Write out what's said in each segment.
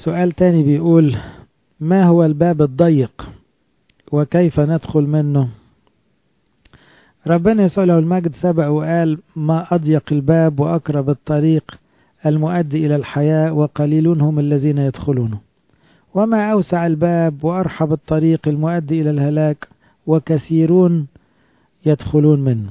سؤال تاني بيقول: ما هو الباب الضيق وكيف ندخل منه؟ ربنا يسوع له المجد سبق وقال: ما أضيق الباب وأقرب الطريق المؤدي إلى الحياة وقليلون هم الذين يدخلونه، وما أوسع الباب وأرحب الطريق المؤدي إلى الهلاك وكثيرون يدخلون منه.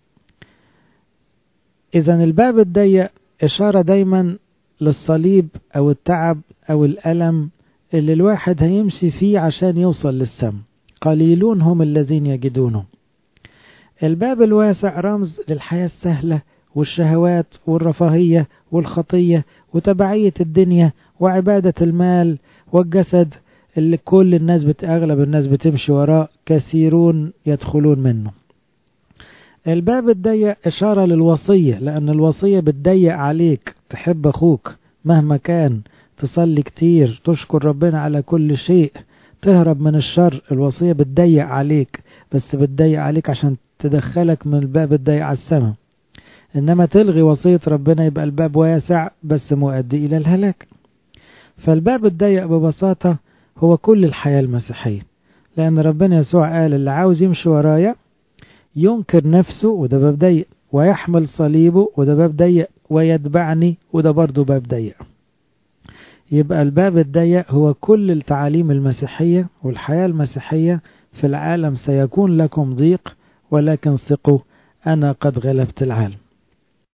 إذن الباب الضيق إشارة دايما للصليب أو التعب أو الألم اللي الواحد هيمشي فيه عشان يوصل للسما. قليلون هم الذين يجدونه. الباب الواسع رمز للحياة السهلة والشهوات والرفاهية والخطية وتبعية الدنيا وعبادة المال والجسد اللي كل الناس أغلب الناس بتمشي وراء. كثيرون يدخلون منه. الباب الضيق إشارة للوصية، لأن الوصية بتضيق عليك تحب أخوك مهما كان، تصلي كتير، تشكر ربنا على كل شيء، تهرب من الشر. الوصية بتضيق عليك، بس بتضيق عليك عشان تدخلك من الباب الضيق على السماء. إنما تلغي وصية ربنا يبقى الباب واسع بس مؤدي إلى الهلاك. فالباب الضيق ببساطة هو كل الحياة المسيحية، لأن ربنا يسوع قال: اللي عاوز يمشي ورايا ينكر نفسه، وده باب ضيق، ويحمل صليبه، وده باب ضيق، ويتبعني، وده برضه باب ضيق. يبقى الباب الضيق هو كل التعاليم المسيحية والحياة المسيحية. في العالم سيكون لكم ضيق، ولكن ثقوا أنا قد غلبت العالم.